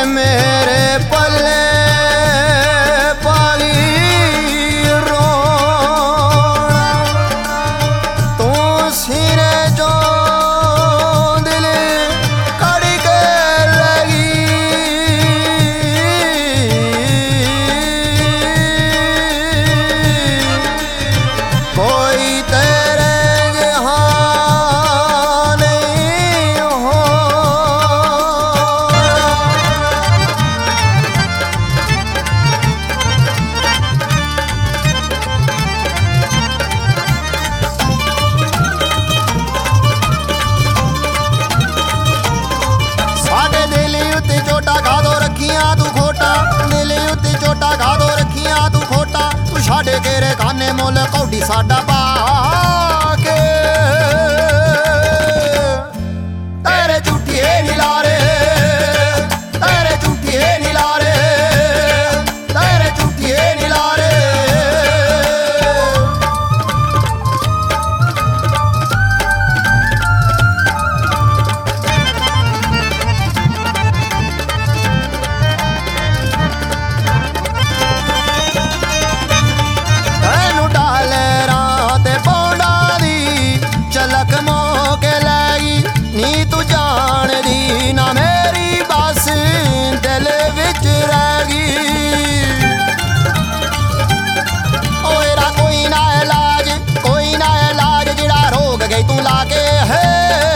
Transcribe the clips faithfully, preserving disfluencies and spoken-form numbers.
मेरे पल्ले पाली रोना तू सिरे जो दिल कड़ी के लगी कोई तेरे जहां नहीं हो साडे दिल उत्ते चोटा खा दो रखियां तू खोटा दिल उत्ते चोटा खा दो रखियां तू खोटा तू छाड़े केरे खाने मुल कौडी साडा पा के तेरे झूठिए नीलारे तेरे झूठिए नीलारे तेरे झूठिए नीलारे तेनू डाले रात पौड़ा दी झलक मोके लैगी नी तू जान दी ना मेरी बस दिल विच रैगी ओएरा कोई ना इलाज कोई ना इलाज जिड़ा रोग गई तू लाके है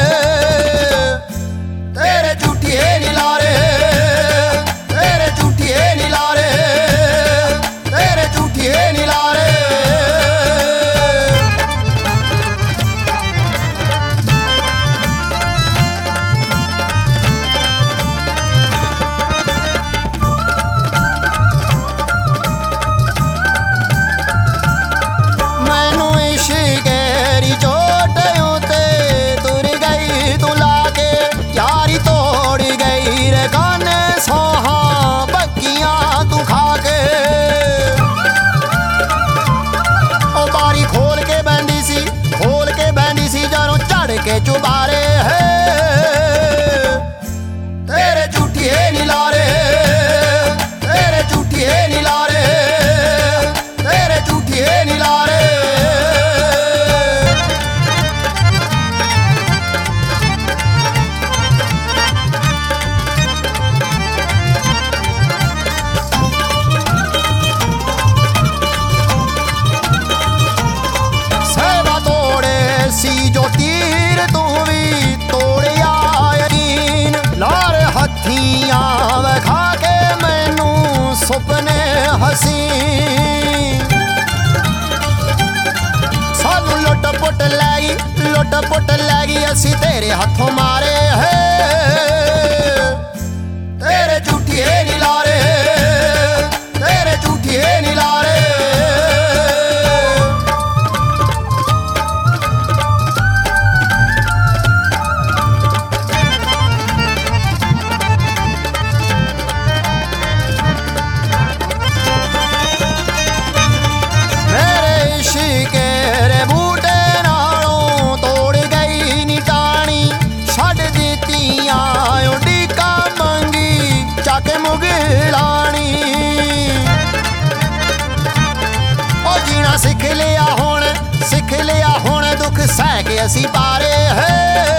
तेरे झूठिए नीलारे तेरे झूठिए नीलारे तेरे झूठिए नीलारे मैनू इश्केरी चोट उते तुर गई तू लाके यारी तोड़ गई रे गाने सोहा बक्कियां तू खाके ओ बारी खोल के बहंदी सी खोल के बहंदी सी जरों चढ़ के चुबारे है तेरे झूठिए नीलारे तेरे झूठिए नीलारे तेरे झूठिए नीलारे सेवा तोड़े सी जो तीर तू भी तोड़िया यकीन लार हथियां विखा के मैनू सुपने हसीन सानू लुट पुट लैगी लुट पुट लैगी असी तेरे हथों मारे है तेरे झूठिए नीलारे तेरे झूठिए नीलारे मेरे इश्के रे बूटे नालों तोड़ गई नी टाणी छड़ दित्तियां उड़ीका मंगी चक मुगलानी ओ जीना सिख लिया हुण सिख लिया हुण दुख सह के असी पारे है